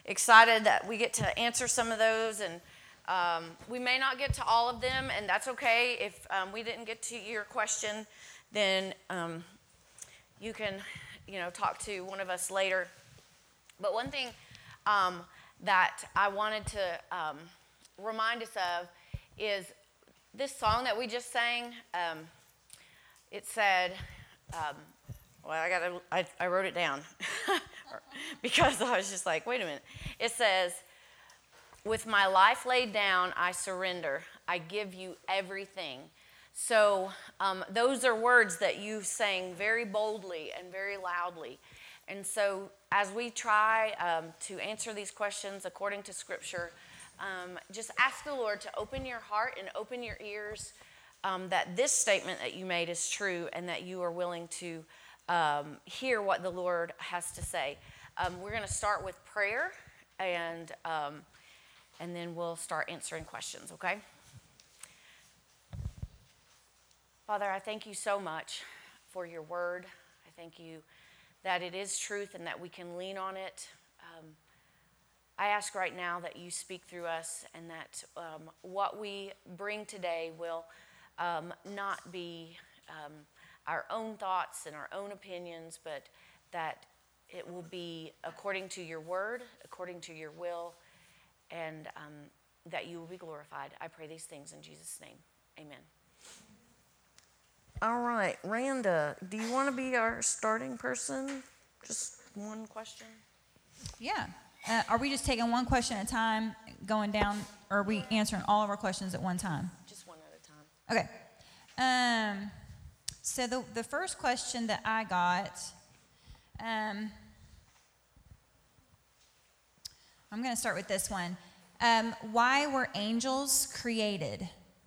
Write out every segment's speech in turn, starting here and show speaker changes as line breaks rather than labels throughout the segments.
excited that we get to answer some of those, and we may not get to all of them, and that's okay. If we didn't get to your question, then you can, talk to one of us later. But one thing that I wanted to remind us of is this song that we just sang. It said, I wrote it down because I was just like, wait a minute. It says, with my life laid down, I surrender. I give you everything. So those are words that you sang very boldly and very loudly. And so as we try to answer these questions according to Scripture, just ask the Lord to open your heart and open your ears, that this statement that you made is true and that you are willing to hear what the Lord has to say. We're going to start with prayer, and then we'll start answering questions, okay? Father, I thank you so much for your word. I thank you that it is truth and that we can lean on it. I ask right now that you speak through us, and that what we bring today will not be our own thoughts and our own opinions, but that it will be according to your word, according to your will, and that you will be glorified. I pray these things in Jesus' name. Amen. All right, Randa, do you want to be our starting person? Just one question?
Yeah. Are we just taking one question at a time, going down, or are we answering all of our questions at one time?
Just one at a time.
Okay. So the first question that I got, I'm going to start with this one. Why were angels created?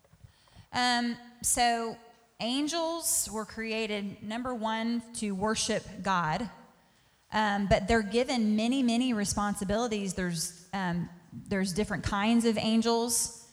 So angels were created, number one, to worship God. But they're given many, many responsibilities. There's different kinds of angels.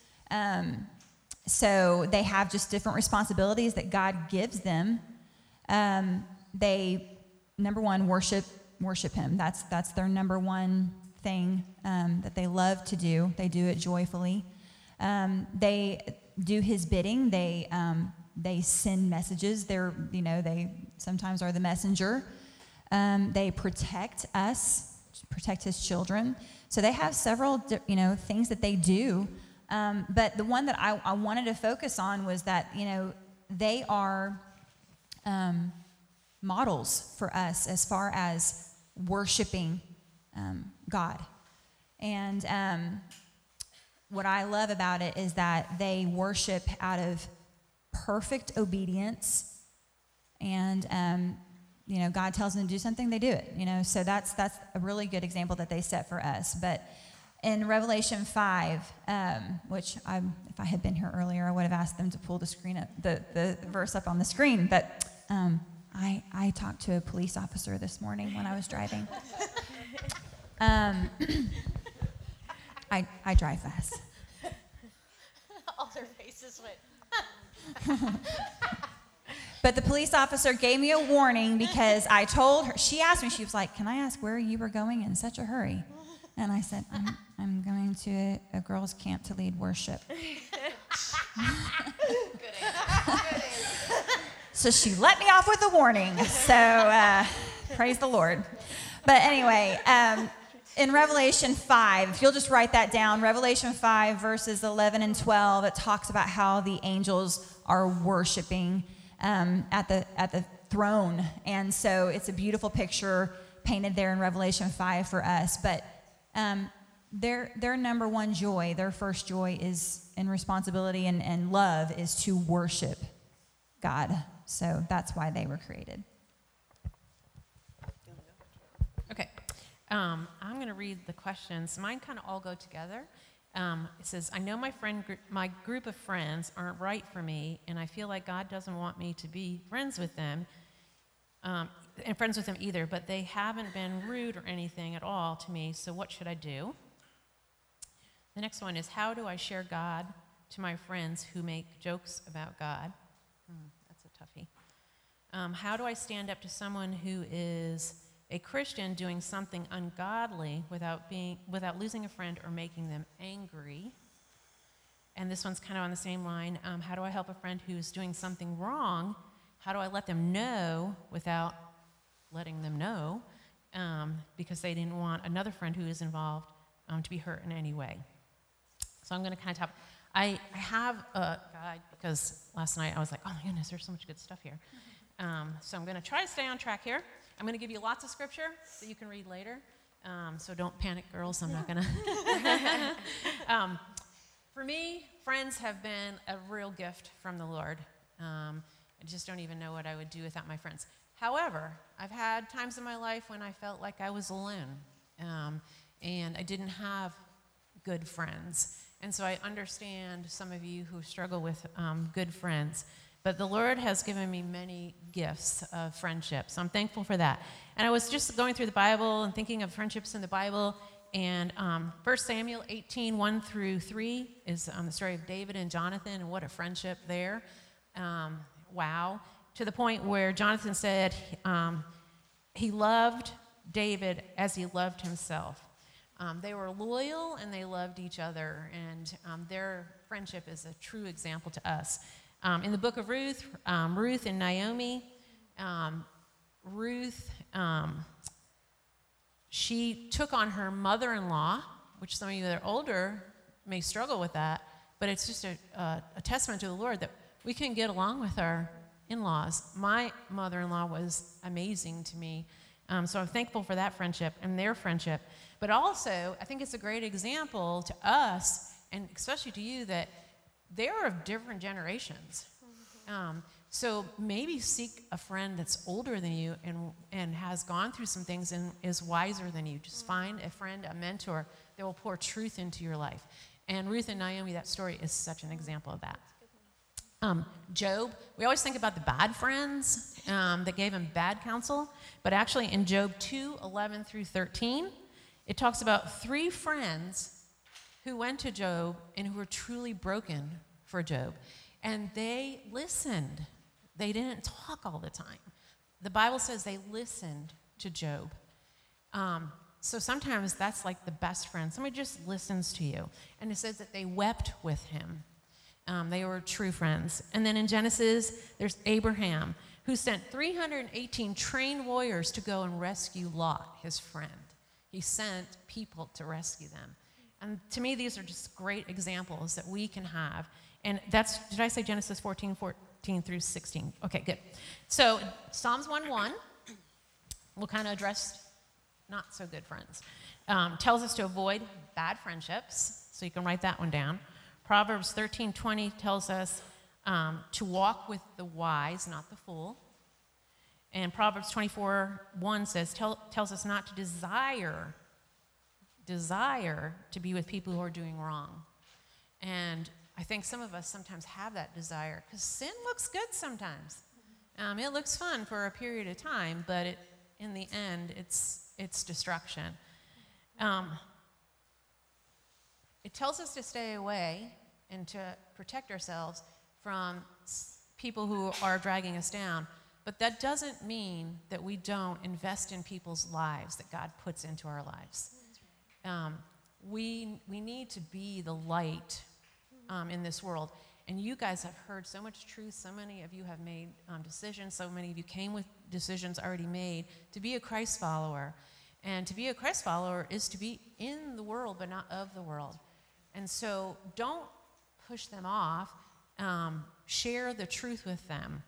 So they have just different responsibilities that God gives them. They, number one, worship him. That's their number one thing that they love to do. They do it joyfully. They do his bidding. They send messages. They sometimes are the messenger. They protect us, protect his children. So they have several, things that they do. But the one that I wanted to focus on was that, they are models for us as far as worshiping God. And what I love about it is that they worship out of perfect obedience, and God tells them to do something, they do it. So that's a really good example that they set for us. But in Revelation 5, which if I had been here earlier, I would have asked them to pull the screen up, the verse up on the screen. But I talked to a police officer this morning when I was driving. I drive fast.
All their faces went.
But the police officer gave me a warning because I told her, she asked me, she was like, can I ask where you were going in such a hurry? And I said, I'm going to a girls' camp to lead worship. So she let me off with a warning. So praise the Lord. But anyway, in Revelation 5, if you'll just write that down, Revelation 5 verses 11 and 12, it talks about how the angels are worshiping at the throne. And so it's a beautiful picture painted there in Revelation 5 for us. But their number one joy, their first joy is in responsibility and love is to worship God. So that's why they were created.
Okay. I'm going to read the questions. Mine kind of all go together. It says, I know my group of friends aren't right for me, and I feel like God doesn't want me to be friends with them, and friends with them either, but they haven't been rude or anything at all to me, so what should I do? The next one is, how do I share God to my friends who make jokes about God? That's a toughie. How do I stand up to someone who is a Christian doing something ungodly without losing a friend or making them angry. And this one's kind of on the same line. How do I help a friend who's doing something wrong? How do I let them know without letting them know? Because they didn't want another friend who is involved to be hurt in any way. So I'm going to kind of talk. I have a guide because last night I was like, oh my goodness, there's so much good stuff here. So I'm going to try to stay on track here. I'm going to give you lots of scripture that you can read later. So don't panic, girls. I'm not going to. For me, friends have been a real gift from the Lord. I just don't even know what I would do without my friends. However, I've had times in my life when I felt like I was alone, and I didn't have good friends. And so I understand some of you who struggle with good friends. But the Lord has given me many gifts of friendship, so I'm thankful for that. And I was just going through the Bible and thinking of friendships in the Bible, and 1 Samuel 18, 1 through 3 is the story of David and Jonathan, and what a friendship there. Wow. To the point where Jonathan said he loved David as he loved himself. They were loyal and they loved each other, and their friendship is a true example to us. In the book of Ruth, Ruth and Naomi, Ruth, she took on her mother-in-law, which some of you that are older may struggle with that, but it's just a testament to the Lord that we can get along with our in-laws. My mother-in-law was amazing to me, so I'm thankful for that friendship and their friendship. But also, I think it's a great example to us, and especially to you, that they're of different generations. So maybe seek a friend that's older than you and has gone through some things and is wiser than you. Just find a friend, a mentor that will pour truth into your life. And Ruth and Naomi, that story is such an example of that. Job, we always think about the bad friends that gave him bad counsel, but actually in Job 2, 11 through 13, it talks about 3 friends who went to Job and who were truly broken for Job. And they listened. They didn't talk all the time. The Bible says they listened to Job. So sometimes that's like the best friend. Somebody just listens to you. And it says that they wept with him. They were true friends. And then in Genesis, there's Abraham, who sent 318 trained warriors to go and rescue Lot, his friend. He sent people to rescue them. And to me, these are just great examples that we can have. And that's, did I say Genesis 14 through 16? Okay, good. So Psalms 1:1 will kind of address not so good friends. Tells us to avoid bad friendships, so you can write that one down. Proverbs 13:20 tells us to walk with the wise, not the fool. And Proverbs 24:1 says, tells us not to desire to be with people who are doing wrong. And I think some of us sometimes have that desire because sin looks good sometimes. It looks fun for a period of time, but in the end, it's destruction. It tells us to stay away and to protect ourselves from people who are dragging us down. But that doesn't mean that we don't invest in people's lives that God puts into our lives. We need to be the light in this world. And you guys have heard so much truth. So many of you have made decisions. So many of you came with decisions already made to be a Christ follower. And to be a Christ follower is to be in the world, but not of the world. And so don't push them off. Share the truth with them.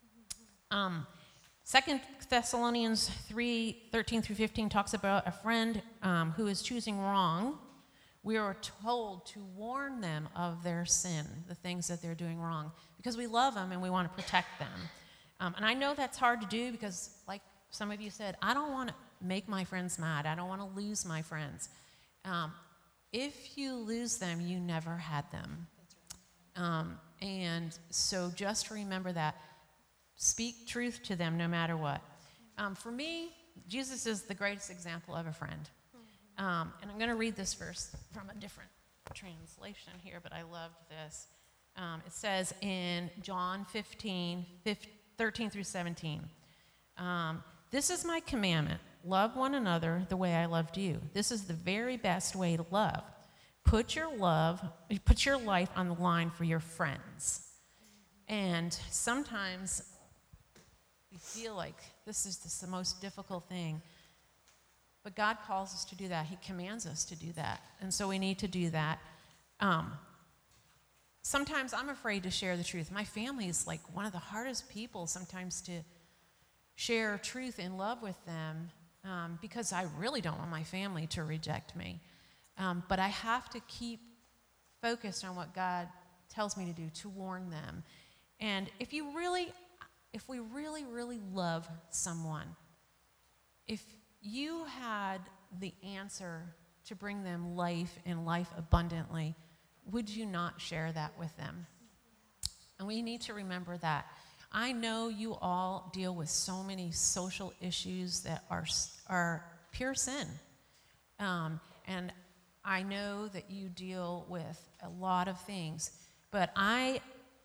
2 Thessalonians 3:13 through 15 talks about a friend who is choosing wrong. We are told to warn them of their sin, the things that they're doing wrong, because we love them and we want to protect them. And I know that's hard to do because, like some of you said, I don't want to make my friends mad. I don't want to lose my friends. If you lose them, you never had them. And so just remember that. Speak truth to them no matter what. For me, Jesus is the greatest example of a friend. And I'm going to read this verse from a different translation here, but I loved this. It says in John 15, 13 through 17, this is my commandment, love one another the way I loved you. This is the very best way to love. Put your life on the line for your friends. And sometimes we feel like this is the most difficult thing. But God calls us to do that. He commands us to do that. And so we need to do that. Sometimes I'm afraid to share the truth. My family is like one of the hardest people sometimes to share truth and love with them, because I really don't want my family to reject me. But I have to keep focused on what God tells me to do, to warn them. And if we really, really love someone, if you had the answer to bring them life and life abundantly, would you not share that with them? And we need to remember that. I know you all deal with so many social issues that are pure sin. And I know that you deal with a lot of things. But I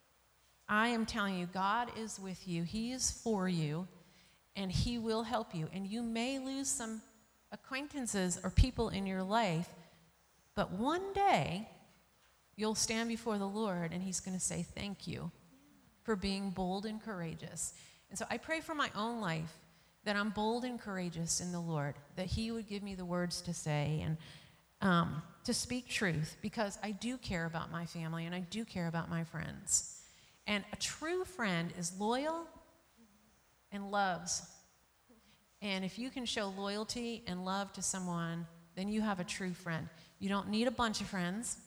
am telling you, God is with you. He is for you. And he will help you. And you may lose some acquaintances or people in your life, but one day you'll stand before the Lord and he's going to say thank you for being bold and courageous. And so I pray for my own life that I'm bold and courageous in the Lord, that he would give me the words to say and to speak truth, because I do care about my family and I do care about my friends. And a true friend is loyal and loves. And if you can show loyalty and love to someone, then you have a true friend. You don't need a bunch of friends.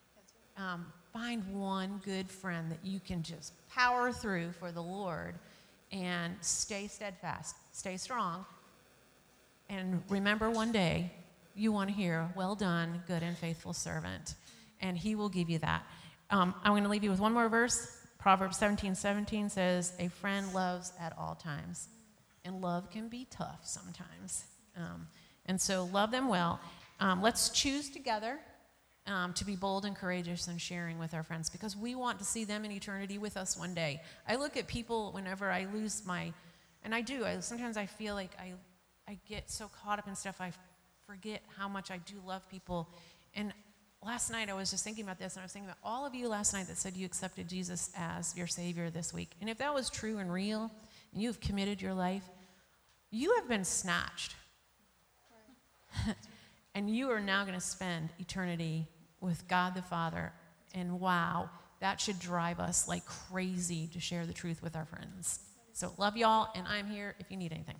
Find one good friend that you can just power through for the Lord and stay steadfast, stay strong. And remember, one day you want to hear, well done, good and faithful servant. And he will give you that. I'm going to leave you with one more verse. Proverbs 17:17 says, a friend loves at all times. And love can be tough sometimes. And so love them well. Let's choose together to be bold and courageous in sharing with our friends, because we want to see them in eternity with us one day. I look at people whenever I lose and I do, sometimes I feel like I get so caught up in stuff, I forget how much I do love people. And last night I was just thinking about this, and I was thinking about all of you last night that said you accepted Jesus as your Savior this week. And if that was true and real, and you've committed your life, you have been snatched. Right. And you are now going to spend eternity with God the Father. And wow, that should drive us like crazy to share the truth with our friends. So love y'all, and I'm here if you need anything.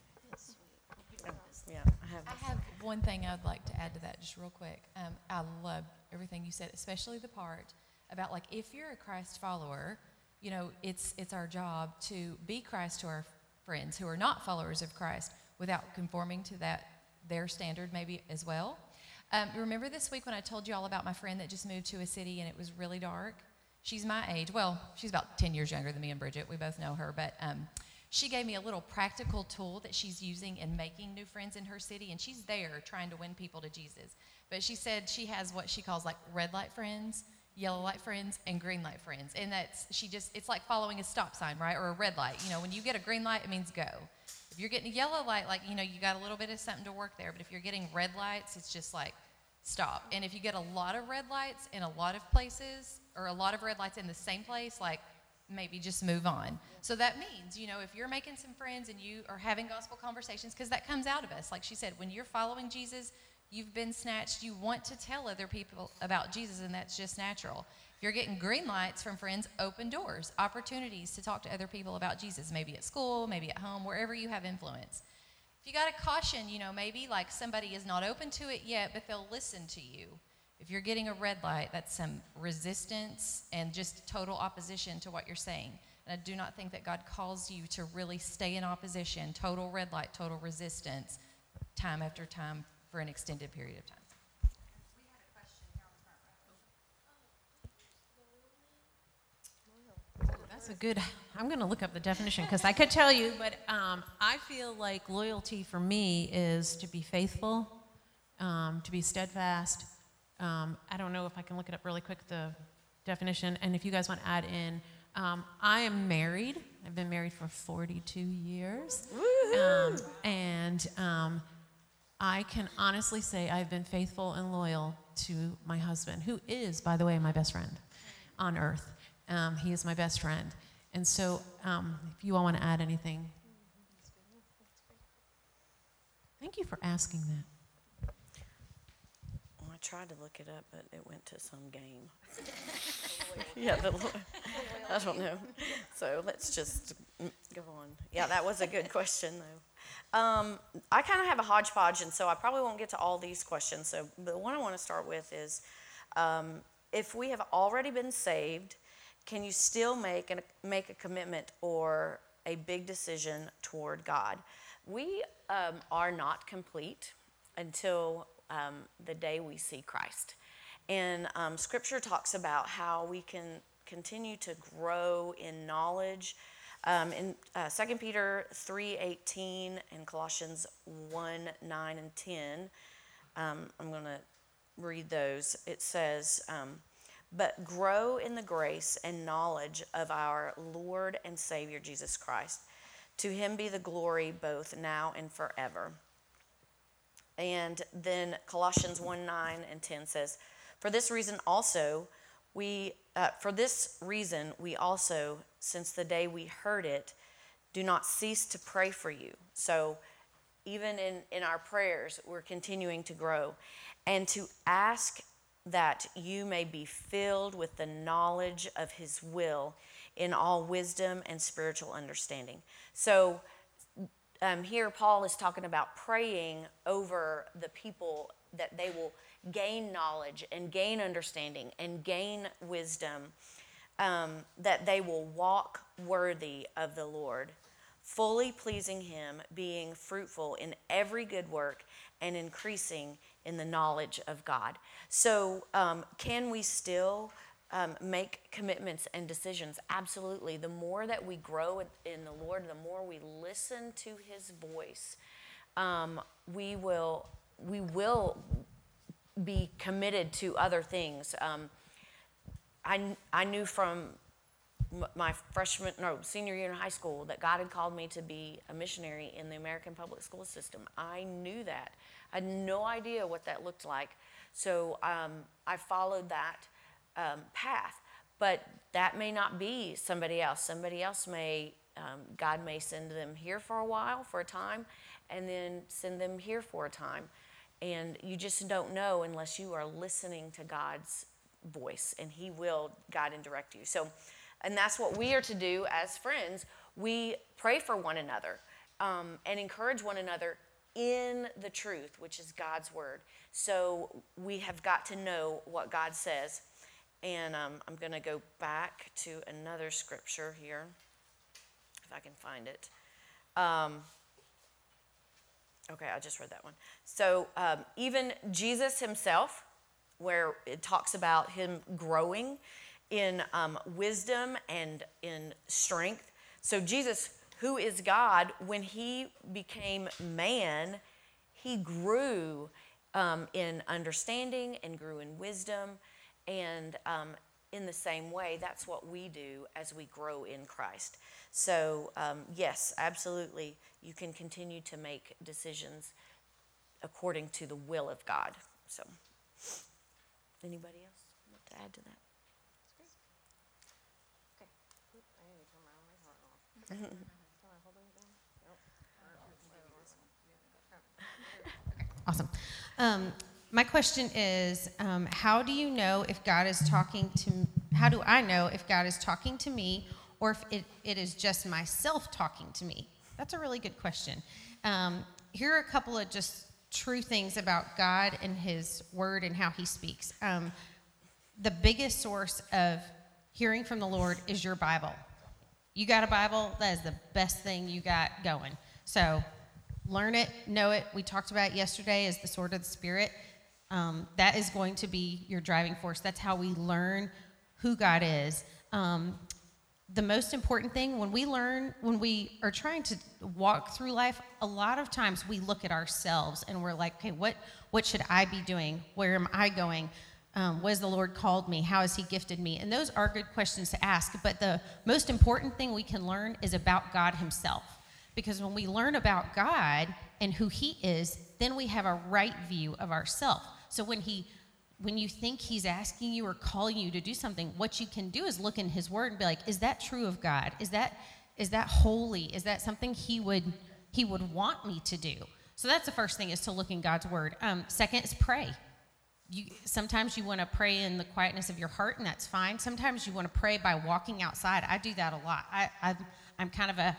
Yeah,
I have one thing I'd like to add to that just real quick. I love everything you said, especially the part about, like, if you're a Christ follower, you know, it's our job to be Christ to our friends who are not followers of Christ without conforming to their standard maybe as well. Remember this week when I told you all about my friend that just moved to a city and it was really dark? She's my age. Well, she's about 10 years younger than me and Bridget. We both know her. But she gave me a little practical tool that she's using in making new friends in her city. And she's there trying to win people to Jesus. But she said she has what she calls like red light friends, yellow light friends, and green light friends. And it's like following a stop sign, right? Or a red light. You know, when you get a green light, it means go. If you're getting a yellow light, like, you know, you got a little bit of something to work there. But if you're getting red lights, it's just like, stop. And if you get a lot of red lights in a lot of places, or a lot of red lights in the same place, like, maybe just move on. So that means, you know, if you're making some friends and you are having gospel conversations, because that comes out of us. Like she said, when you're following Jesus, you've been snatched. You want to tell other people about Jesus, and that's just natural. If you're getting green lights from friends, open doors, opportunities to talk to other people about Jesus, maybe at school, maybe at home, wherever you have influence. If you got a caution, you know, maybe like somebody is not open to it yet, but they'll listen to you. If you're getting a red light, that's some resistance and just total opposition to what you're saying. And I do not think that God calls you to really stay in opposition, total red light, total resistance, time after time for an extended period of time.
We had a question here on the front row.
That's a good, I'm going to look up the definition because I could tell you, but I feel like loyalty for me is to be faithful, to be steadfast. I don't know if I can look it up really quick, the definition, and if you guys want to add in, I am married. I've been married for 42 years. I can honestly say I've been faithful and loyal to my husband, who is, by the way, my best friend on earth. He is my best friend. And so if you all want to add anything. Thank you for asking that.
Well, I tried to look it up, but it went to some game. Yeah, I don't know. So let's just go on. Yeah, that was a good question, though. I kind of have a hodgepodge, and so I probably won't get to all these questions. So the one I want to start with is, if we have already been saved, can you still make a commitment or a big decision toward God? We are not complete until the day we see Christ. And Scripture talks about how we can continue to grow in knowledge. In 2 Peter 3:18 and Colossians 1:9 and 10, I'm going to read those. It says, but grow in the grace and knowledge of our Lord and Savior Jesus Christ. To him be the glory both now and forever. And then Colossians 1:9 and 10 says, for this reason we also, since the day we heard it, do not cease to pray for you. So even in our prayers, we're continuing to grow. And to ask that you may be filled with the knowledge of his will in all wisdom and spiritual understanding. So here Paul is talking about praying over the people that they will gain knowledge and gain understanding and gain wisdom, that they will walk worthy of the Lord, fully pleasing him, being fruitful in every good work and increasing in the knowledge of God. So can we still make commitments and decisions? Absolutely. The more that we grow in the Lord, the more we listen to his voice, we will be committed to other things. I knew from my senior year in high school that God had called me to be a missionary in the American public school system. I knew that. I had no idea what that looked like. So I followed that path. But that may not be somebody else. Somebody else God may send them here for a while, for a time, and then send them here for a time. And you just don't know unless you are listening to God's voice, and he will guide and direct you. So, and that's what we are to do as friends. We pray for one another and encourage one another in the truth, which is God's word. So we have got to know what God says. And I'm going to go back to another scripture here, if I can find it. Okay, I just read that one. So even Jesus himself, where it talks about him growing in wisdom and in strength. So Jesus, who is God, when he became man, he grew in understanding and grew in wisdom. And in the same way, that's what we do as we grow in Christ. So yes, absolutely, you can continue to make decisions according to the will of God. So, anybody else want to add to that?
Awesome. My question is, how do you know if God is talking to? How do I know if God is talking to me, or if it is just myself talking to me? That's a really good question. Here are a couple of just true things about God and his word and how he speaks. The biggest source of hearing from the Lord is your Bible. You got a Bible, that is the best thing you got going. So learn it, know it. We talked about it yesterday as the sword of the Spirit. That is going to be your driving force. That's how we learn who God is. The most important thing, when we are trying to walk through life, a lot of times we look at ourselves and we're like, okay, what should I be doing? Where am I going? What has the Lord called me? How has he gifted me? And those are good questions to ask. But the most important thing we can learn is about God himself. Because when we learn about God and who he is, then we have a right view of ourselves. So when you think he's asking you or calling you to do something, what you can do is look in his word and be like, is that true of God? Is that holy? Is that something he would want me to do? So that's the first thing, is to look in God's word. Second is pray. Sometimes you want to pray in the quietness of your heart, and that's fine. Sometimes you want to pray by walking outside. I do that a lot. I'm kind of a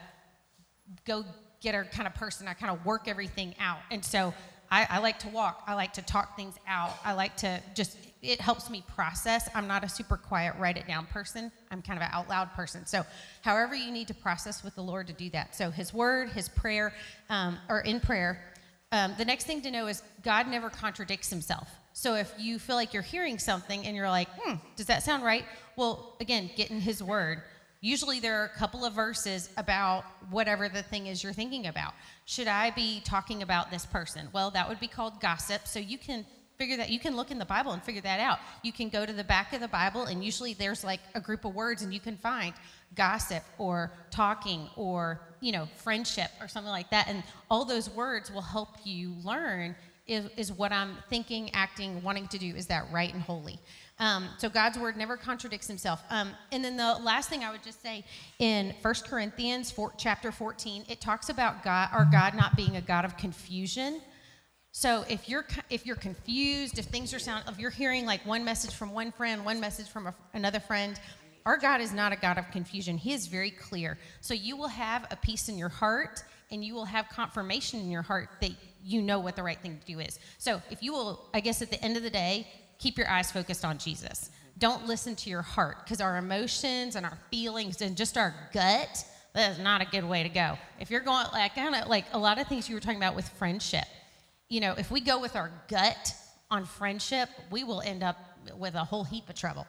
go-getter kind of person. I kind of work everything out. And so I like to walk. I like to talk things out. I like to it helps me process. I'm not a super quiet, write it down person. I'm kind of an out loud person. So however you need to process with the Lord to do that. So his word, his prayer, or in prayer. The next thing to know is God never contradicts himself. So if you feel like you're hearing something and you're like, does that sound right? Well, again, get in his word. Usually there are a couple of verses about whatever the thing is you're thinking about. Should I be talking about this person? Well, that would be called gossip. So you can figure that. You can look in the Bible and figure that out. You can go to the back of the Bible, and usually there's like a group of words, and you can find gossip or talking or, friendship or something like that. And all those words will help you learn is what I'm thinking, acting, wanting to do, is that right and holy? So God's word never contradicts himself. And then the last thing I would just say, in 1 Corinthians chapter 14, it talks about our God not being a God of confusion. So if you're confused, if you're hearing like one message from one friend, one message from another friend, our God is not a God of confusion. He is very clear. So you will have a peace in your heart, and you will have confirmation in your heart that you know what the right thing to do is. So if you will, I guess at the end of the day, keep your eyes focused on Jesus. Don't listen to your heart, because our emotions and our feelings and just our gut, that is not a good way to go. If you're going kind of like a lot of things you were talking about with friendship, if we go with our gut on friendship, we will end up with a whole heap of trouble.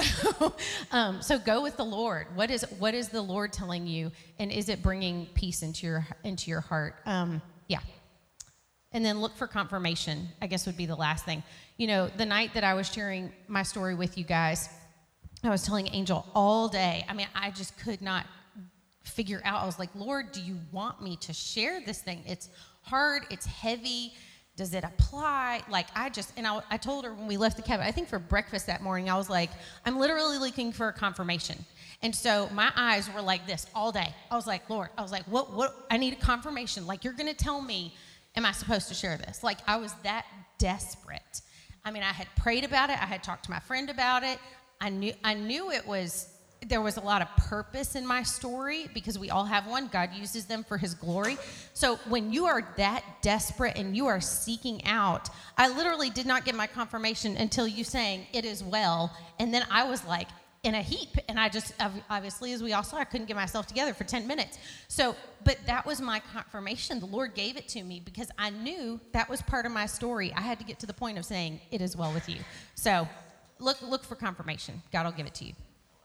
So go with the Lord. What is the Lord telling you, and is it bringing peace into your heart? Yeah. And then look for confirmation, I guess, would be the last thing. The night that I was sharing my story with you guys, I was telling Angel all day. I mean, I just could not figure out. I was like, Lord, do you want me to share this thing? It's hard. It's heavy. Does it apply? I told her when we left the cabin, I think for breakfast that morning, I was like, I'm literally looking for a confirmation. And so my eyes were like this all day. I was like, Lord, what? I need a confirmation. Like, you're going to tell me, am I supposed to share this? Like, I was that desperate. I mean, I had prayed about it. I had talked to my friend about it. I knew there was a lot of purpose in my story, because we all have one. God uses them for his glory. So when you are that desperate and you are seeking out, I literally did not get my confirmation until you saying, it is well. And then I was like in a heap. And I just, obviously, as we all saw, I couldn't get myself together for 10 minutes. So, but that was my confirmation. The Lord gave it to me, because I knew that was part of my story. I had to get to the point of saying, it is well with you. So look for confirmation. God will give it to you.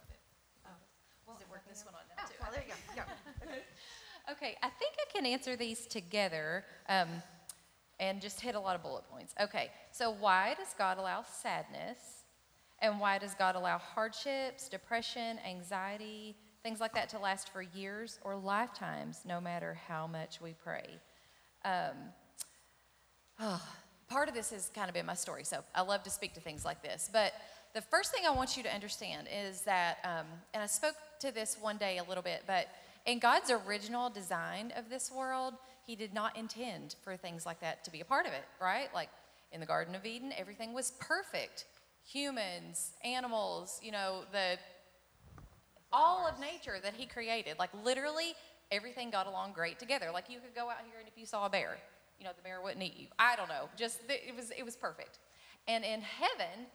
Okay, I think I can answer these together and just hit a lot of bullet points. Okay, so why does God allow sadness? And why does God allow hardships, depression, anxiety, things like that to last for years or lifetimes, no matter how much we pray? Part of this has kind of been my story, so I love to speak to things like this. But the first thing I want you to understand is that, and I spoke to this one day a little bit, but in God's original design of this world, he did not intend for things like that to be a part of it, right? Like in the Garden of Eden, everything was perfect. Humans, animals, all of nature that he created, like literally everything got along great together. Like you could go out here and if you saw a bear, the bear wouldn't eat you. I don't know, it was perfect. And in heaven,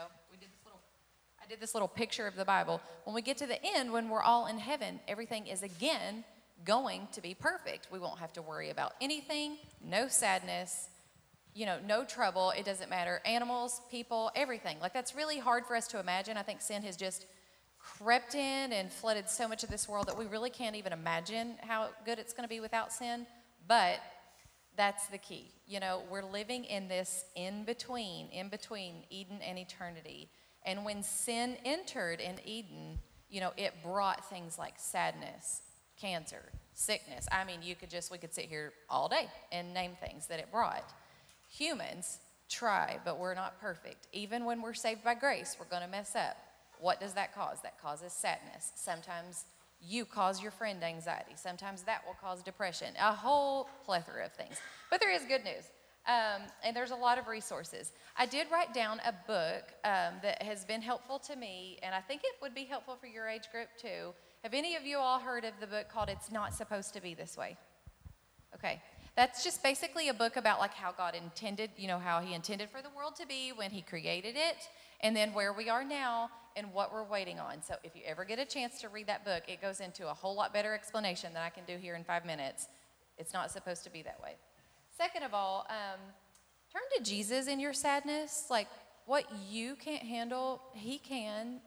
I did this little picture of the Bible. When we get to the end, when we're all in heaven, everything is again going to be perfect. We won't have to worry about anything, no sadness, no trouble. It doesn't matter. Animals, people, everything. Like, that's really hard for us to imagine. I think sin has just crept in and flooded so much of this world that we really can't even imagine how good it's going to be without sin. But that's the key. We're living in this in between Eden and eternity. And when sin entered in Eden, it brought things like sadness, cancer, sickness. I mean, we could sit here all day and name things that it brought. Humans try, but we're not perfect. Even when we're saved by grace, we're going to mess up. What does that cause? That causes sadness. Sometimes you cause your friend anxiety. Sometimes that will cause depression. A whole plethora of things. But there is good news. And there's a lot of resources. I did write down a book that has been helpful to me, and I think it would be helpful for your age group too. Have any of you all heard of the book called It's Not Supposed to Be This Way? Okay. That's just basically a book about like how God intended, how he intended for the world to be when he created it, and then where we are now and what we're waiting on. So if you ever get a chance to read that book, it goes into a whole lot better explanation than I can do here in 5 minutes. It's not supposed to be that way. Second of all, turn to Jesus in your sadness. Like what you can't handle, he can.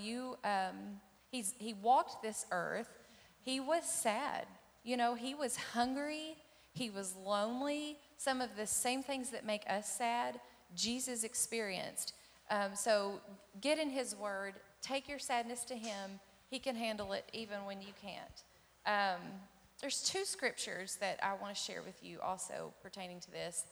He walked this earth. He was sad. He was hungry. He was lonely. Some of the same things that make us sad, Jesus experienced. So get in his word. Take your sadness to him. He can handle it even when you can't. There's 2 scriptures that I want to share with you also pertaining to this.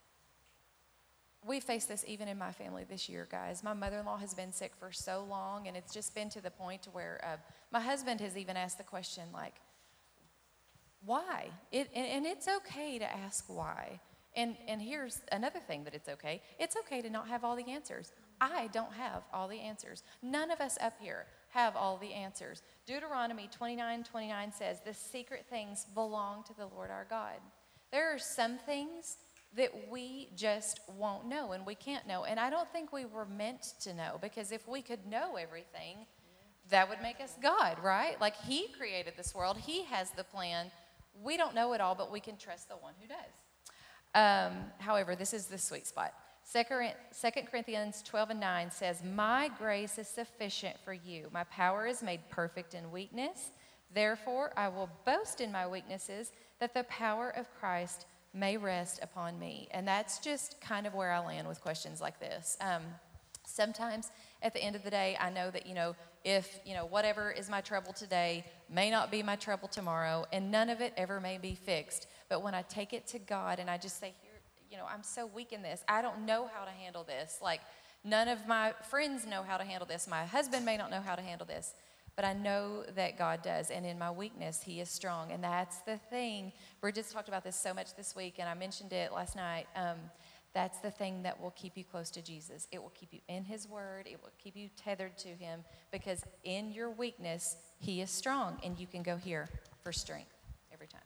We faced this even in my family this year, guys. My mother-in-law has been sick for so long, and it's just been to the point to where my husband has even asked the question, like, why? And it's okay to ask why. And here's another thing that it's okay. It's okay to not have all the answers. I don't have all the answers. None of us up here have all the answers. Deuteronomy 29:29 says, the secret things belong to the Lord our God. There are some things that we just won't know and we can't know. And I don't think we were meant to know, because if we could know everything, that would make us God, right? Like he created this world. He has the plan. We don't know it all, but we can trust the one who does. However, this is the sweet spot. 2 Corinthians 12:9 says, my grace is sufficient for you. My power is made perfect in weakness. Therefore, I will boast in my weaknesses, that the power of Christ may rest upon me. And that's just kind of where I land with questions like this. Sometimes at the end of the day, I know that, if, whatever is my trouble today may not be my trouble tomorrow, and none of it ever may be fixed. But when I take it to God and I just say, here, I'm so weak in this. I don't know how to handle this. Like, none of my friends know how to handle this. My husband may not know how to handle this. But I know that God does, and in my weakness, he is strong. And that's the thing. Bridget's talked about this so much this week, and I mentioned it last night. That's the thing that will keep you close to Jesus. It will keep you in his word. It will keep you tethered to him, because in your weakness, he is strong, and you can go here for strength every time.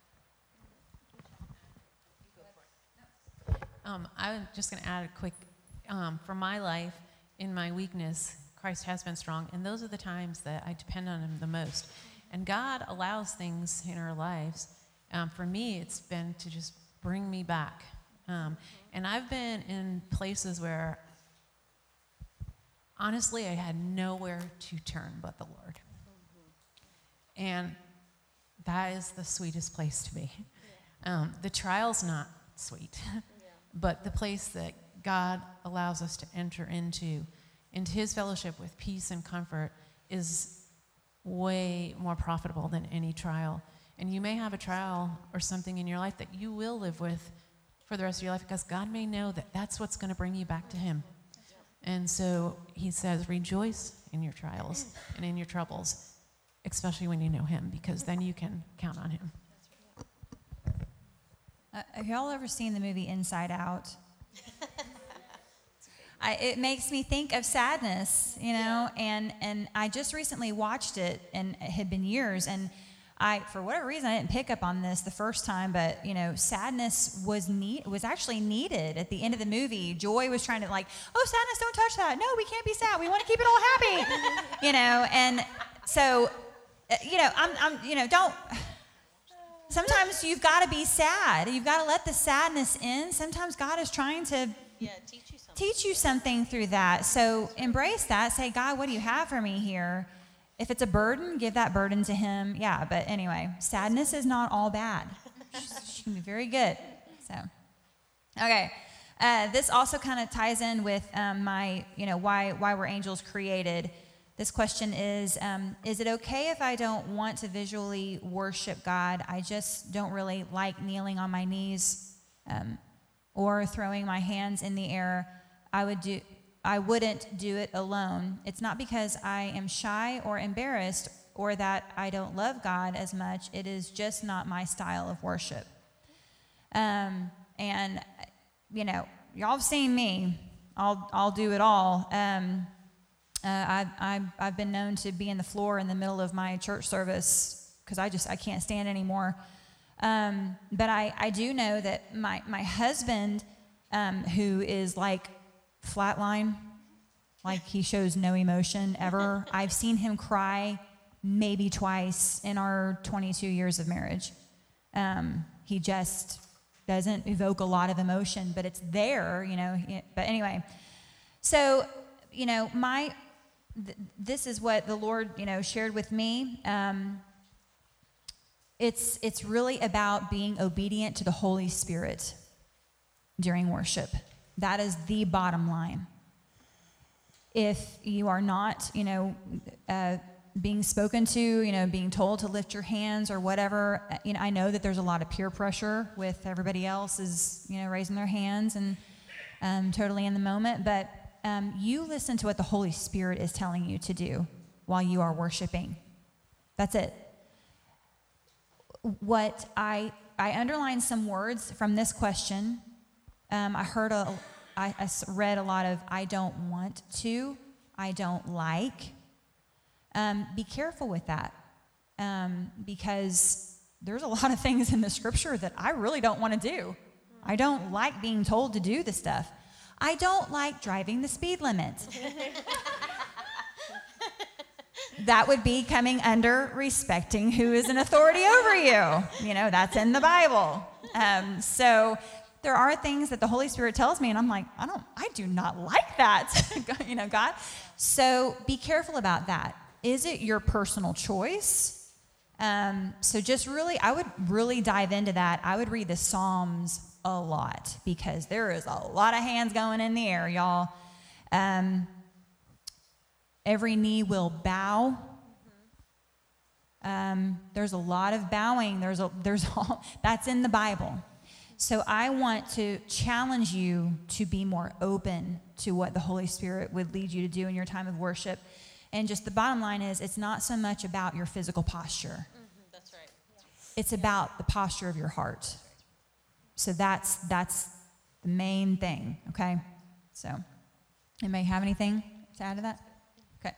I'm just going to add a quick, for my life, in my weakness, Christ has been strong, and those are the times that I depend on him the most. And God allows things in our lives. For me, it's been to just bring me back. And I've been in places where, honestly, I had nowhere to turn but the Lord. And that is the sweetest place to be. The trial's not sweet, but the place that God allows us to enter into his fellowship with peace and comfort is way more profitable than any trial. And you may have a trial or something in your life that you will live with for the rest of your life, because God may know that that's what's going to bring you back to him. And so he says, rejoice in your trials and in your troubles, especially when you know him, because then you can count on him.
Have y'all ever seen the movie Inside Out? It makes me think of sadness, and I just recently watched it, and it had been years, and for whatever reason, I didn't pick up on this the first time, but, sadness was actually needed at the end of the movie. Joy was trying to sadness, don't touch that. No, we can't be sad. We want to keep it all happy, and so, don't. Sometimes you've got to be sad. You've got to let the sadness in. Sometimes God is trying to teach you something through that. So embrace that. Say, God, what do you have for me here? If it's a burden, give that burden to him. Yeah, but anyway, sadness is not all bad. She can be very good. So, okay. This also kind of ties in with my, why we're angels created. This question is it okay if I don't want to visually worship God? I just don't really like kneeling on my knees or throwing my hands in the air. I wouldn't do it alone. It's not because I am shy or embarrassed or that I don't love God as much. It is just not my style of worship. And you know, y'all have seen me. I'll do it all. I've been known to be in the floor in the middle of my church service because I can't stand anymore. But I do know that my husband, who is like flatline, like he shows no emotion ever. I've seen him cry maybe twice in our 22 years of marriage. He just doesn't evoke a lot of emotion, but it's there, you know. But anyway, so, you know, this is what the Lord, you know, shared with me. It's really about being obedient to the Holy Spirit during worship. That is the bottom line. If you are not, you know, being spoken to, you know, being told to lift your hands or whatever, you know, I know that there's a lot of peer pressure with everybody else is, you know, raising their hands and totally in the moment, but you listen to what the Holy Spirit is telling you to do while you are worshiping. That's it. What I underlined some words from this question. I read a lot of I don't want to, I don't like. Be careful with that because there's a lot of things in the scripture that I really don't want to do. I don't like being told to do the stuff. I don't like driving the speed limit. That would be coming under respecting who is an authority over you. You know, that's in the Bible. So there are things that the Holy Spirit tells me, and I'm like, I do not like that, you know, God. So be careful about that. Is it your personal choice? So just really, I would really dive into that. I would read the Psalms a lot because there is a lot of hands going in the air, y'all. Every knee will bow. There's a lot of bowing. There's all that's in the Bible. So I want to challenge you to be more open to what the Holy Spirit would lead you to do in your time of worship. And just the bottom line is, it's not so much about your physical posture.
That's right.
It's about the posture of your heart. So that's the main thing, okay? So, anybody have anything to add to that? Okay.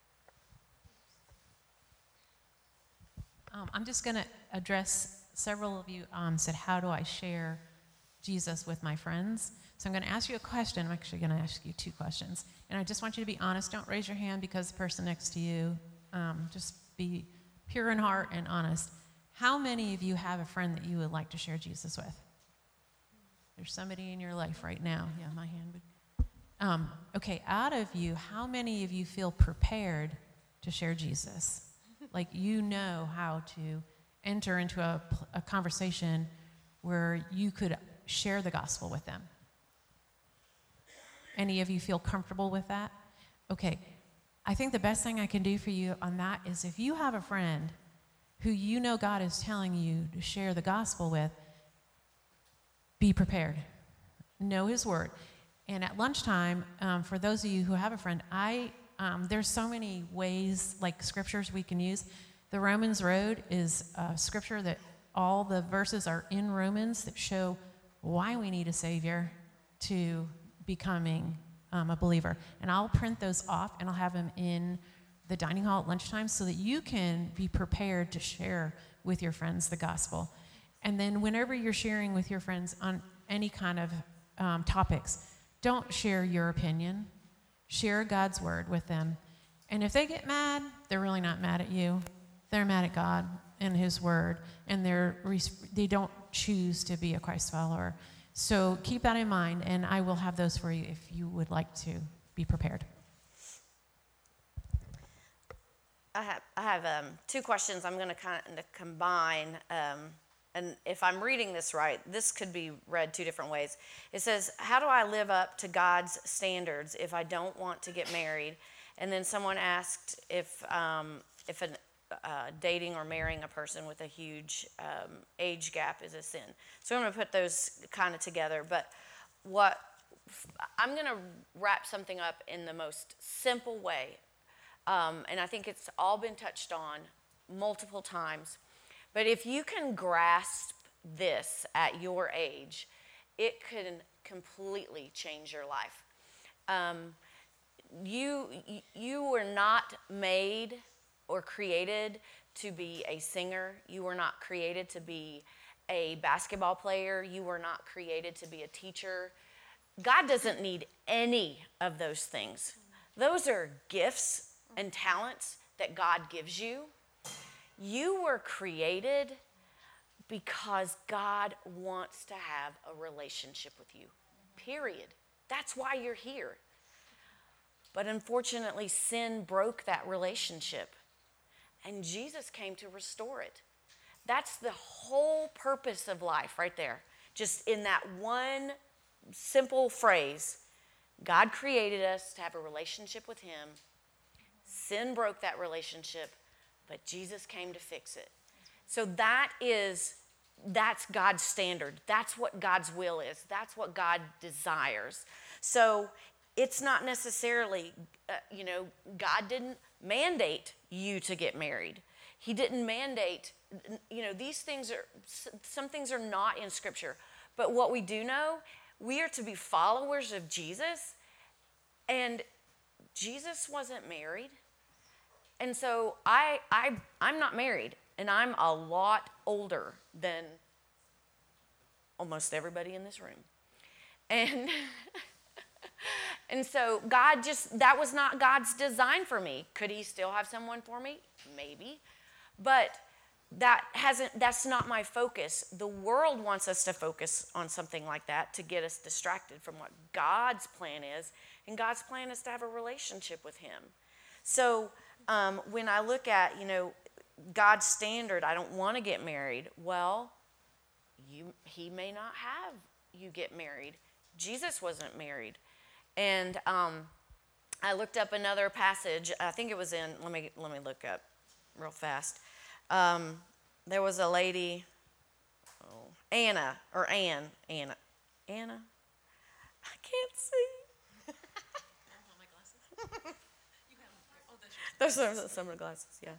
I'm just going to address several of you said, how do I share Jesus with my friends? So I'm going to ask you a question. I'm actually going to ask you two questions. And I just want you to be honest. Don't raise your hand because the person next to you, just be pure in heart and honest. How many of you have a friend that you would like to share Jesus with? There's somebody in your life right now. Yeah, my hand would. Okay, out of you, how many of you feel prepared to share Jesus? Like you know how to enter into a conversation where you could share the gospel with them. Any of you feel comfortable with that? Okay, I think the best thing I can do for you on that is if you have a friend who you know God is telling you to share the gospel with, be prepared. Know his word. And at lunchtime, for those of you who have a friend, there's so many ways, like scriptures we can use. The Romans Road is a scripture that all the verses are in Romans that show why we need a Savior to becoming a believer. And I'll print those off and I'll have them in the dining hall at lunchtime so that you can be prepared to share with your friends the gospel. And then whenever you're sharing with your friends on any kind of topics, don't share your opinion. Share God's word with them. And if they get mad, they're really not mad at you. They're mad at God and his word, and they don't choose to be a Christ follower. So keep that in mind, and I will have those for you if you would like to be prepared.
I have two questions I'm going to kind of combine. And if I'm reading this right, this could be read two different ways. It says, how do I live up to God's standards if I don't want to get married? And then someone asked if dating or marrying a person with a huge age gap is a sin. So I'm going to put those kind of together. But I'm going to wrap something up in the most simple way. And I think it's all been touched on multiple times. But if you can grasp this at your age, it can completely change your life. You were not made or created to be a singer. You were not created to be a basketball player. You were not created to be a teacher. God doesn't need any of those things. Those are gifts and talents that God gives you. You were created because God wants to have a relationship with you, period. That's why you're here. But unfortunately, sin broke that relationship, and Jesus came to restore it. That's the whole purpose of life right there. Just in that one simple phrase, God created us to have a relationship with him. Sin broke that relationship, but Jesus came to fix it. So that's God's standard. That's what God's will is. That's what God desires. So it's not necessarily, God didn't mandate you to get married. He didn't mandate, some things are not in Scripture. But what we do know, we are to be followers of Jesus, and Jesus wasn't married. And so I'm not married, and I'm a lot older than almost everybody in this room. And so that was not God's design for me. Could he still have someone for me? Maybe. But that's not my focus. The world wants us to focus on something like that to get us distracted from what God's plan is. And God's plan is to have a relationship with him. So when I look at, God's standard, I don't want to get married. Well, he may not have you get married. Jesus wasn't married. And I looked up another passage. I think it was in, let me look up real fast. There was a lady, Anna. I can't see. Those are some of the glasses, yeah.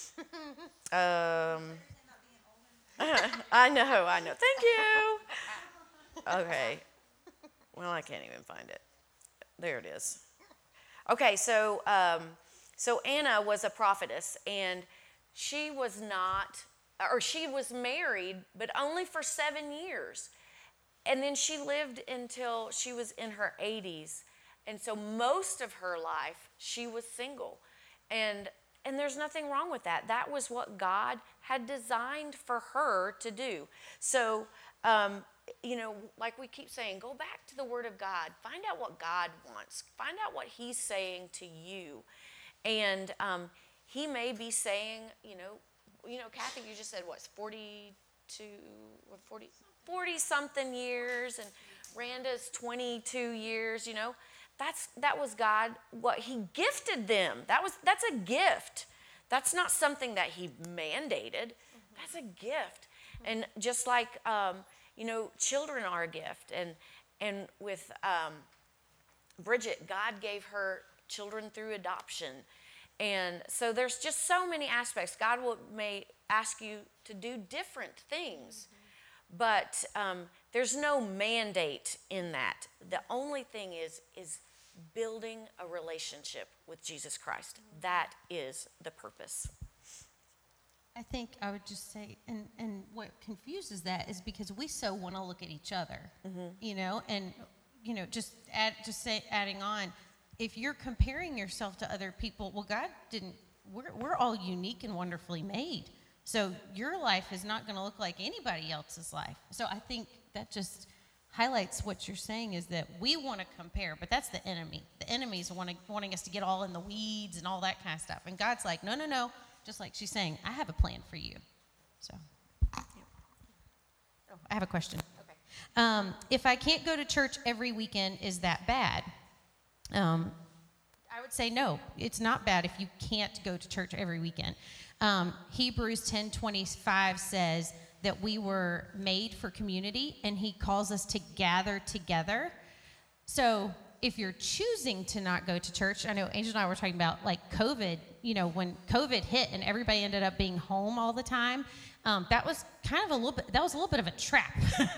I know. Thank you. Okay. Well, I can't even find it. There it is. Okay, so Anna was a prophetess, and she was married, but only for 7 years. And then she lived until she was in her 80s. And so most of her life, she was single. And there's nothing wrong with that. That was what God had designed for her to do. So, like we keep saying, go back to the Word of God. Find out what God wants. Find out what he's saying to you. And he may be saying, Kathy, you just said, 40-something years, and Randa's 22 years, That was God, what he gifted them. That's a gift. That's not something that he mandated. That's a gift. And just like, children are a gift. And with Bridget, God gave her children through adoption. And so there's just so many aspects. God may ask you to do different things. But there's no mandate in that. The only thing is building a relationship with Jesus Christ. That is the purpose.
I think I would just say, and what confuses that is because we so want to look at each other, and adding on, if you're comparing yourself to other people, well, God didn't. We're all unique and wonderfully made. So your life is not going to look like anybody else's life. So I think that just highlights what you're saying is that we want to compare, but that's the enemy. The enemy's wanting us to get all in the weeds and all that kind of stuff. And God's like, no. Just like she's saying, I have a plan for you. So, I have a question. Okay. If I can't go to church every weekend, is that bad? I would would say no, it's not bad if you can't go to church every weekend. Hebrews 10:25 says that we were made for community, and he calls us to gather together. So if you're choosing to not go to church, I know Angel and I were talking about like COVID, when COVID hit and everybody ended up being home all the time, that was a little bit of a trap.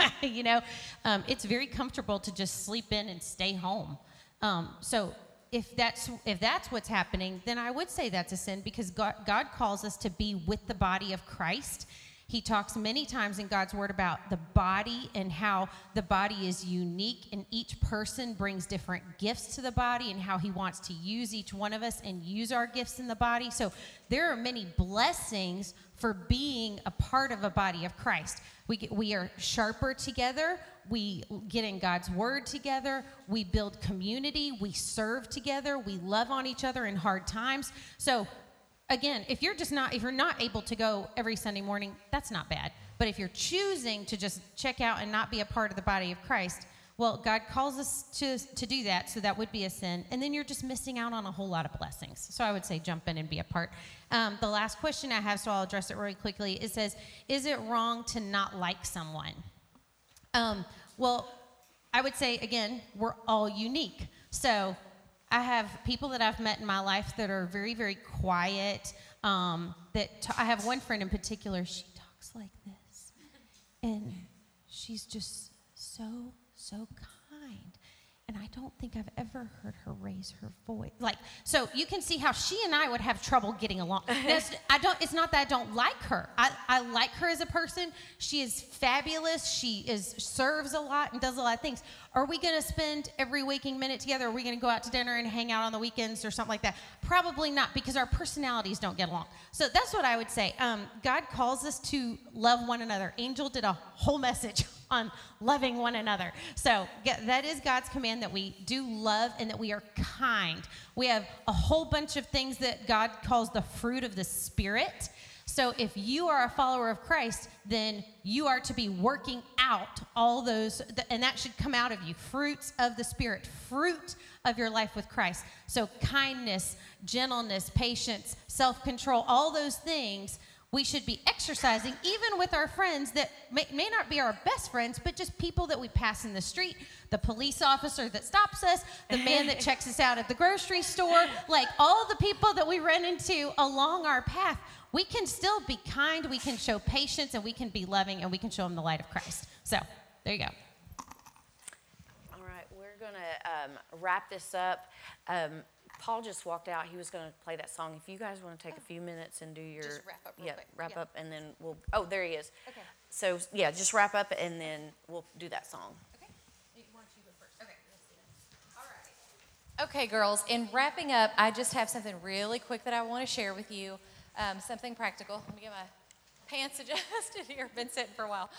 It's very comfortable to just sleep in and stay home. So if that's what's happening, then I would say that's a sin, because God calls us to be with the body of Christ. He talks many times in God's word about the body and how the body is unique, and each person brings different gifts to the body, and how he wants to use each one of us and use our gifts in the body. So there are many blessings for being a part of a body of Christ. We are sharper together. We get in God's word together. We build community. We serve together. We love on each other in hard times. So again, if you're not able to go every Sunday morning, that's not bad. But if you're choosing to just check out and not be a part of the body of Christ, well, God calls us to do that, so that would be a sin. And then you're just missing out on a whole lot of blessings. So I would say jump in and be a part. The last question I have, so I'll address it really quickly. It says, is it wrong to not like someone? Well, I would say, again, we're all unique. So I have people that I've met in my life that are very, very quiet. I have one friend in particular, she talks like this. And she's just so kind. And I don't think I've ever heard her raise her voice. So you can see how she and I would have trouble getting along. It's not that I don't like her. I like her as a person. She is fabulous. She serves a lot and does a lot of things. Are we going to spend every waking minute together? Are we going to go out to dinner and hang out on the weekends or something like that? Probably not, because our personalities don't get along. So that's what I would say. God calls us to love one another. Angel did a whole message on loving one another. So that is God's command, that we do love and that we are kind. We have a whole bunch of things that God calls the fruit of the Spirit. So if you are a follower of Christ, then you are to be working out all those, and that should come out of you. Fruits of the Spirit, fruit of your life with Christ. So kindness, gentleness, patience, self-control, all those things we should be exercising, even with our friends that may not be our best friends, but just people that we pass in the street, the police officer that stops us, the man that checks us out at the grocery store, like all the people that we run into along our path. We can still be kind, we can show patience, and we can be loving, and we can show them the light of Christ. So, there you go.
All right, we're going to wrap this up. Paul just walked out. He was going to play that song. If you guys want to take a few minutes and do your...
Just wrap up real quick.
Up, and then we'll... Oh, there he is.
Okay.
So, yeah, just wrap up, and then we'll do that song.
Okay. Why don't you go first? Okay. All right. Okay, girls, in wrapping up, I just have something really quick that I want to share with you. Something practical. Let me get my pants adjusted here. Been sitting for a while.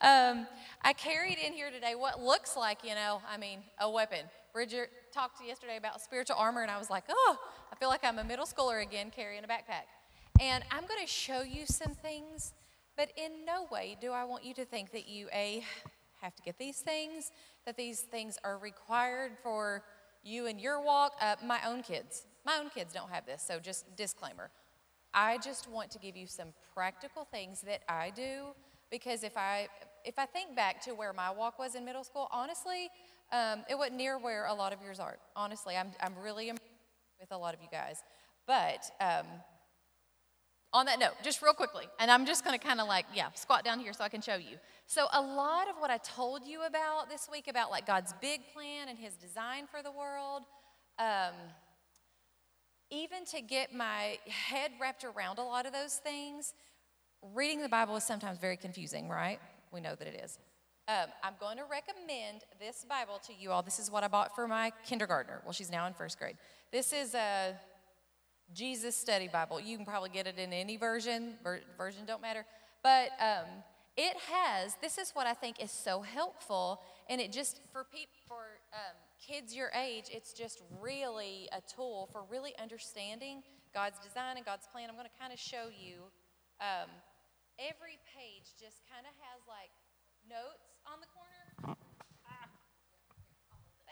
I carried in here today what looks like, a weapon. Bridget talked yesterday about spiritual armor, and I was like, oh, I feel like I'm a middle schooler again carrying a backpack. And I'm going to show you some things, but in no way do I want you to think that you, have to get these things, that these things are required for you and your walk. My own kids don't have this, so just disclaimer. I just want to give you some practical things that I do, because if I think back to where my walk was in middle school, honestly, it wasn't near where a lot of yours are. Honestly, I'm really impressed with a lot of you guys. But on that note, just real quickly, and I'm just going to kind of squat down here so I can show you. So a lot of what I told you about this week, about like God's big plan and his design for the world, even to get my head wrapped around a lot of those things, reading the Bible is sometimes very confusing, right? We know that it is. I'm going to recommend this Bible to you all. This is what I bought for my kindergartner. Well, she's now in first grade. This is a Jesus Study Bible. You can probably get it in any version. Version don't matter. But this is what I think is so helpful. And it just, for kids your age, it's just really a tool for really understanding God's design and God's plan. I'm going to kind of show you. Every page just kind of has like notes on the corner.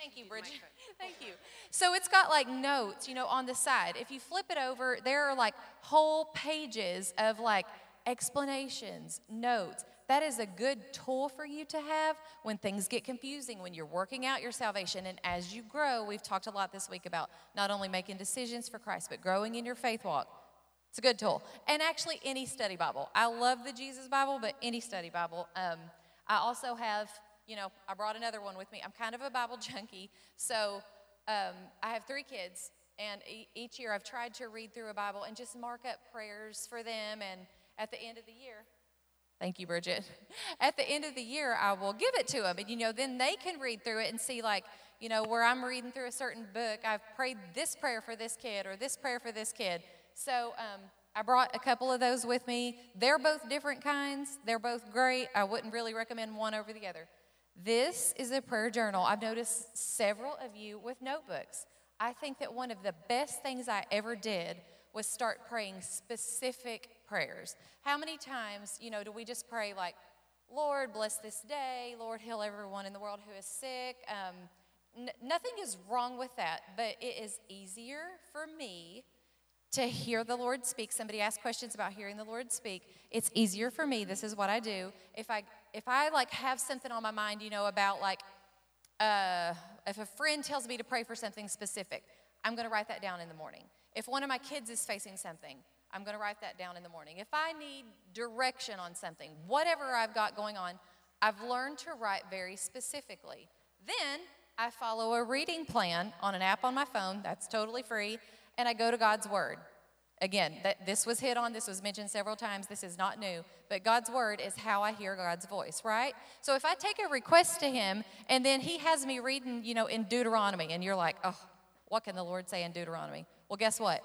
Thank you, Bridget. Thank you. So it's got like notes, on the side. If you flip it over, there are like whole pages of like explanations, notes. That is a good tool for you to have when things get confusing, when you're working out your salvation. And as you grow, we've talked a lot this week about not only making decisions for Christ, but growing in your faith walk. It's a good tool. And actually, any study Bible. I love the Jesus Bible, but any study Bible. I also have, I brought another one with me. I'm kind of a Bible junkie. So I have 3 kids. And each year I've tried to read through a Bible and just mark up prayers for them. And at the end of the year, thank you, Bridget. At the end of the year, I will give it to them. And, then they can read through it and see, like, where I'm reading through a certain book, I've prayed this prayer for this kid or this prayer for this kid. So I brought a couple of those with me. They're both different kinds. They're both great. I wouldn't really recommend one over the other. This is a prayer journal. I've noticed several of you with notebooks. I think that one of the best things I ever did was start praying specific prayers. How many times, do we just pray like, Lord, bless this day. Lord, heal everyone in the world who is sick. Nothing is wrong with that, but it is easier for me to hear the Lord speak. Somebody asked questions about hearing the Lord speak. It's easier for me. This is what I do. If I like have something on my mind, about like, if a friend tells me to pray for something specific, I'm going to write that down in the morning. If one of my kids is facing something, I'm going to write that down in the morning. If I need direction on something, whatever I've got going on, I've learned to write very specifically. Then I follow a reading plan on an app on my phone. That's totally free. And I go to God's Word. Again, this was mentioned several times. This is not new. But God's Word is how I hear God's voice, right? So if I take a request to Him and then He has me reading, in Deuteronomy, and you're like, oh, what can the Lord say in Deuteronomy? Well, guess what?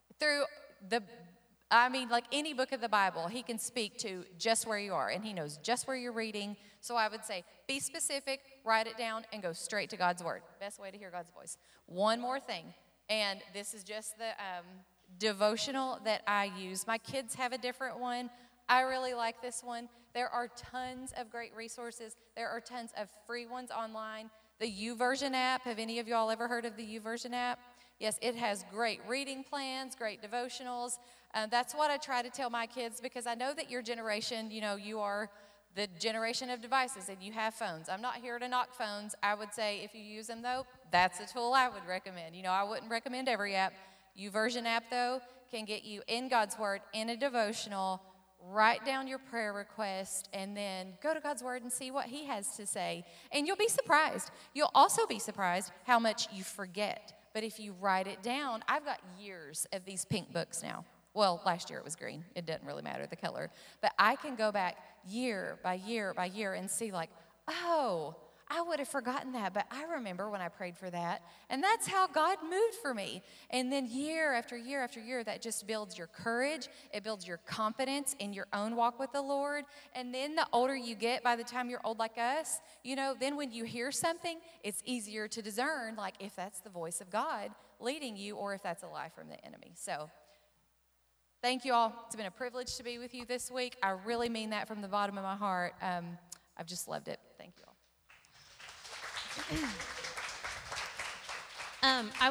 Like any book of the Bible, He can speak to just where you are, and He knows just where you're reading. So I would say, be specific, write it down, and go straight to God's Word. Best way to hear God's voice. One more thing, and this is just the devotional that I use. My kids have a different one. I really like this one. There are tons of great resources. There are tons of free ones online. The YouVersion app, have any of y'all ever heard of the YouVersion app? Yes, it has great reading plans, great devotionals. That's what I try to tell my kids, because I know that your generation, you are the generation of devices and you have phones. I'm not here to knock phones. I would say if you use them, though, that's a tool I would recommend. I wouldn't recommend every app. YouVersion app, though, can get you in God's Word, in a devotional, write down your prayer request, and then go to God's Word and see what He has to say. And you'll be surprised. You'll also be surprised how much you forget. But if you write it down, I've got years of these pink books now. Well, last year it was green. It doesn't really matter, the color. But I can go back year by year by year and see like, oh, I would have forgotten that, but I remember when I prayed for that. And that's how God moved for me. And then year after year after year, that just builds your courage. It builds your confidence in your own walk with the Lord. And then the older you get, by the time you're old like us, then when you hear something, it's easier to discern, like if that's the voice of God leading you or if that's a lie from the enemy. So thank you all. It's been a privilege to be with you this week. I really mean that from the bottom of my heart. I've just loved it. Thank you all.
I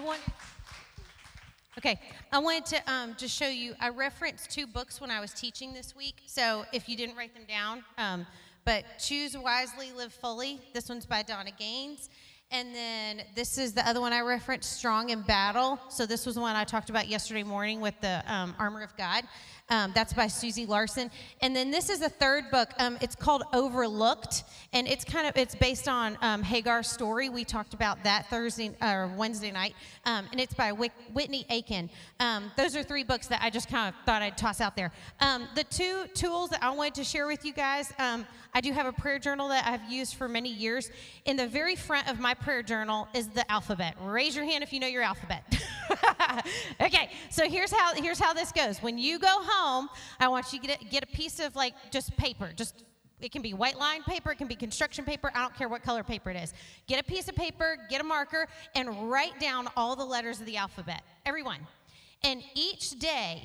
wanted to just show you, I referenced 2 books when I was teaching this week, so if you didn't write them down, but Choose Wisely, Live Fully. This one's by Donna Gaines. And then this is the other one I referenced, Strong in Battle. So this was one I talked about yesterday morning with the Armor of God. That's by Susie Larson. And then this is the 3rd book. It's called Overlooked, and it's based on Hagar's story. We talked about that Wednesday night, and it's by Whitney Aiken. Those are 3 books that I just kind of thought I'd toss out there. The 2 tools that I wanted to share with you guys, I do have a prayer journal that I've used for many years. In the very front of my prayer journal is the alphabet. Raise your hand if you know your alphabet. Okay, so here's how this goes. When you go home, I want you to get a piece of just paper. It can be white line paper, it can be construction paper, I don't care what color paper it is. Get a piece of paper, get a marker, and write down all the letters of the alphabet, everyone. And each day,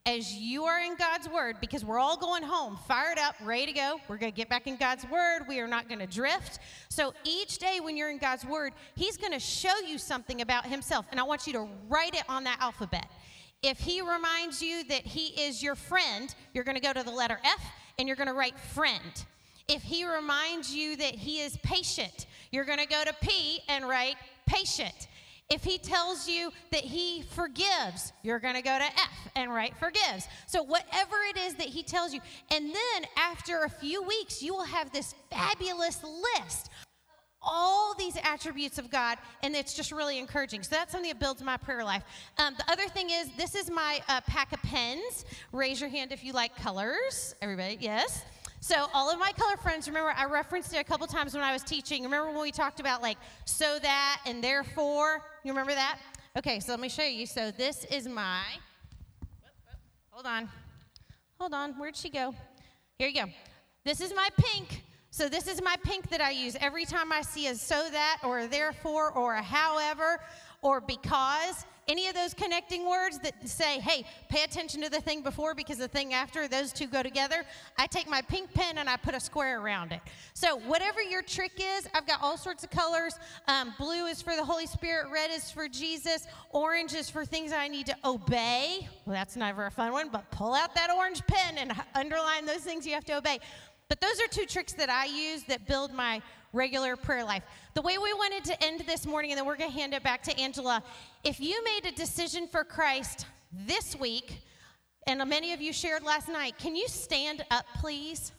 as you are in God's word, because we're all going home, fired up, ready to go. We're going to get back in God's word. We are not going to drift. So each day when you're in God's word, he's going to show you something about himself. And I want you to write it on that alphabet. If he reminds you that he is your friend, you're going to go to the letter F and you're going to write friend. If he reminds you that he is patient, you're going to go to P and write patient. If he tells you that he forgives, you're going to go to F and write forgives. So whatever it is that he tells you. And then after a few weeks, you will have this fabulous list. All these attributes of God, and it's just really encouraging. So that's something that builds my prayer life. The other thing is, this is my pack of pens. Raise your hand if you like colors. Everybody, yes. So all of my color friends, remember I referenced it a couple times when I was teaching. Remember when we talked about like so that and therefore? You remember that? Okay, so let me show you. So this is my, hold on, where'd she go? Here you go. This is my pink. So this is my pink that I use every time I see a so that or a therefore or a however or because. Any of those connecting words that say, hey, pay attention to the thing before because the thing after, those two go together. I take my pink pen and I put a square around it. So whatever your trick is, I've got all sorts of colors. Blue is for the Holy Spirit. Red is for Jesus. Orange is for things I need to obey. Well, that's never a fun one, but pull out that orange pen and underline those things you have to obey. But those are two tricks that I use that build my regular prayer life. The way we wanted to end this morning, and then we're going to hand it back to Angela. If you made a decision for Christ this week, and many of you shared last night, can you stand up, please?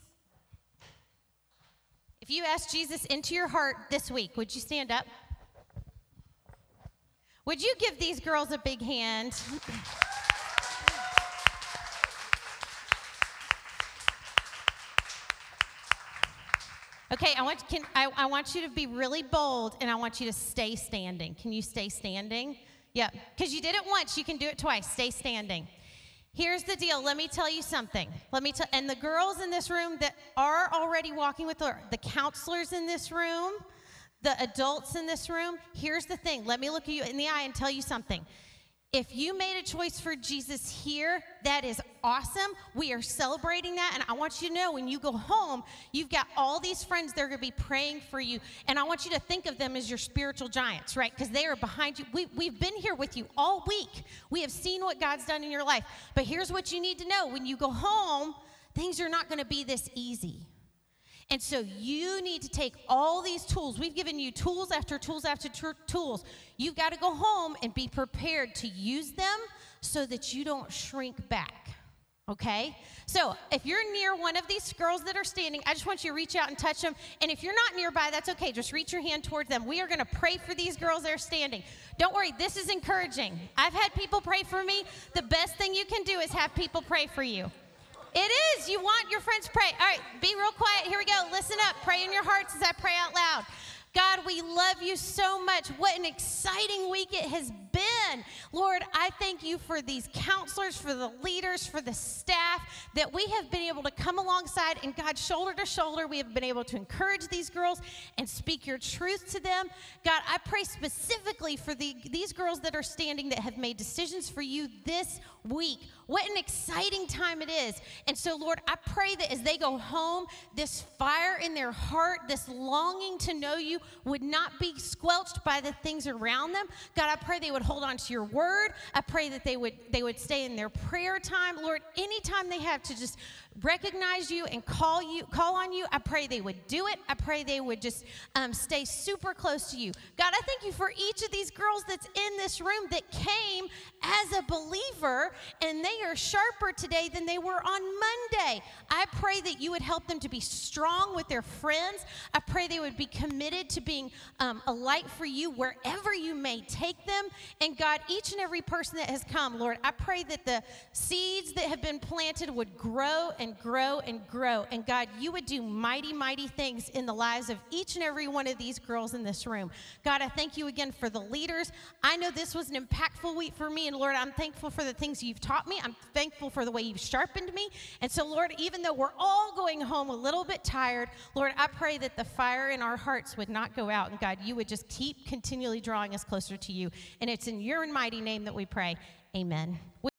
If you asked Jesus into your heart this week, would you stand up? Would you give these girls a big hand? Okay, I want you to be really bold, and I want you to stay standing. Can you stay standing? Yeah, because you did it once, you can do it twice. Stay standing. Here's the deal. Let me tell you something. And the girls in this room that are already walking with the counselors in this room, the adults in this room, here's the thing. Let me look at you in the eye and tell you something. If you made a choice for Jesus here, that is awesome. We are celebrating that. And I want you to know when you go home, you've got all these friends that are going to be praying for you. And I want you to think of them as your spiritual giants, right? Because they are behind you. We've been here with you all week. We have seen what God's done in your life. But here's what you need to know. When you go home, things are not going to be this easy. And so you need to take all these tools. We've given you tools after tools after tools. You've got to go home and be prepared to use them so that you don't shrink back, okay? So if you're near one of these girls that are standing, I just want you to reach out and touch them. And if you're not nearby, that's okay. Just reach your hand towards them. We are going to pray for these girls that are standing. Don't worry, this is encouraging. I've had people pray for me. The best thing you can do is have people pray for you. It is. You want your friends to pray. All right, be real quiet. Here we go. Listen up. Pray in your hearts as I pray out loud. God, we love you so much. What an exciting week it has been. Lord, I thank you for these counselors, for the leaders, for the staff, that we have been able to come alongside, and God, shoulder to shoulder, we have been able to encourage these girls and speak your truth to them. God, I pray specifically for these girls that are standing that have made decisions for you this week. What an exciting time it is. And so, Lord, I pray that as they go home, this fire in their heart, this longing to know you would not be squelched by the things around them. God, I pray they would hold on to your word. I pray that they would stay in their prayer time. Lord, anytime they have to just recognize you and call on you, I pray they would do it. I pray they would just stay super close to you. God, I thank you for each of these girls that's in this room that came as a believer, and they are sharper today than they were on Monday. I pray that you would help them to be strong with their friends. I pray they would be committed to being a light for you wherever you may take them. And God, each and every person that has come, Lord, I pray that the seeds that have been planted would grow and grow and grow. And God, you would do mighty, mighty things in the lives of each and every one of these girls in this room. God, I thank you again for the leaders. I know this was an impactful week for me, and Lord, I'm thankful for the things you've taught me. I'm thankful for the way you've sharpened me. And so, Lord, even though we're all going home a little bit tired, Lord, I pray that the fire in our hearts would not go out. And God, you would just keep continually drawing us closer to you. And it's in your mighty name that we pray. Amen.